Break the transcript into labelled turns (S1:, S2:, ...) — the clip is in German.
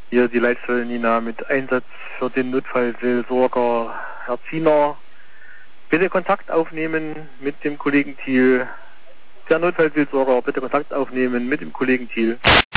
S1: Hier die Leitstelle Nina mit Einsatz für den Notfallseelsorger Herr Ziener. Bitte Kontakt aufnehmen mit dem Kollegen Thiel. Der Notfallseelsorger, bitte Kontakt aufnehmen mit dem Kollegen Thiel.